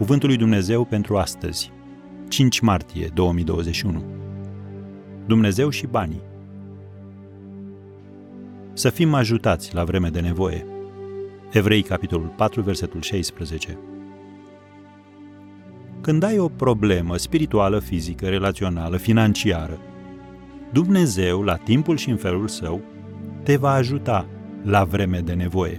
Cuvântul lui Dumnezeu pentru astăzi, 5 martie 2021. Dumnezeu și banii. Să fim ajutați la vreme de nevoie. Evrei, capitolul 4, versetul 16. Când ai o problemă spirituală, fizică, relațională, financiară, Dumnezeu, la timpul și în felul său, te va ajuta la vreme de nevoie.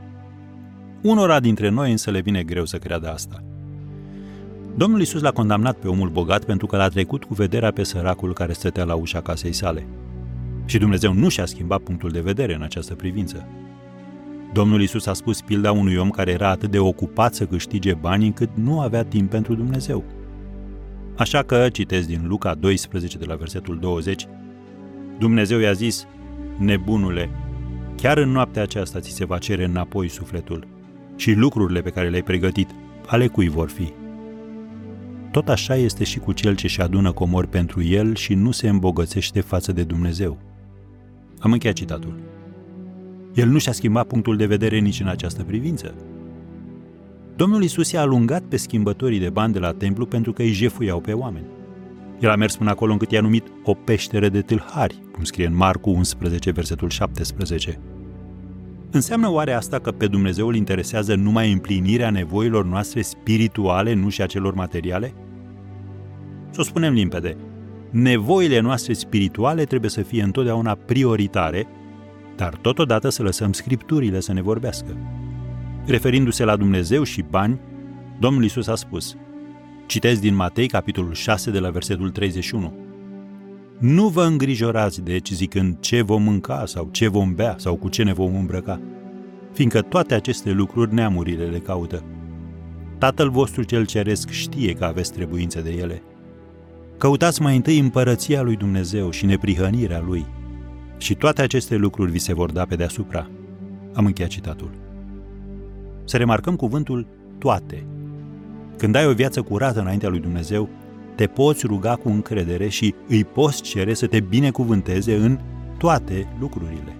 Unora dintre noi însă le vine greu să creadă asta. Domnul Iisus l-a condamnat pe omul bogat pentru că l-a trecut cu vederea pe săracul care stătea la ușa casei sale. Și Dumnezeu nu și-a schimbat punctul de vedere în această privință. Domnul Iisus a spus pilda unui om care era atât de ocupat să câștige bani încât nu avea timp pentru Dumnezeu. Așa că, citesc din Luca 12 de la versetul 20, Dumnezeu i-a zis: nebunule, chiar în noaptea aceasta ți se va cere înapoi sufletul și lucrurile pe care le-ai pregătit, ale cui vor fi? Tot așa este și cu cel ce își adună comori pentru el și nu se îmbogățește față de Dumnezeu. Am încheiat citatul. El nu și-a schimbat punctul de vedere nici în această privință. Domnul Iisus i-a alungat pe schimbătorii de bani de la templu pentru că îi jefuiau pe oameni. El a mers până acolo încât i-a numit o peșteră de tâlhari, cum scrie în Marcu 11, versetul 17. Înseamnă oare asta că pe Dumnezeu îl interesează numai împlinirea nevoilor noastre spirituale, nu și a celor materiale? Să o spunem limpede, nevoile noastre spirituale trebuie să fie întotdeauna prioritare, dar totodată să lăsăm Scripturile să ne vorbească. Referindu-se la Dumnezeu și bani, Domnul Iisus a spus, citesc din Matei, capitolul 6, de la versetul 31. Nu vă îngrijorați, deci, zicând ce vom mânca sau ce vom bea sau cu ce ne vom îmbrăca, fiindcă toate aceste lucruri neamurile le caută. Tatăl vostru cel ceresc știe că aveți trebuință de ele. Căutați mai întâi împărăția lui Dumnezeu și neprihănirea lui, și toate aceste lucruri vi se vor da pe deasupra. Am încheiat citatul. Să remarcăm cuvântul toate. Când ai o viață curată înaintea lui Dumnezeu, te poți ruga cu încredere și îi poți cere să te binecuvânteze în toate lucrurile.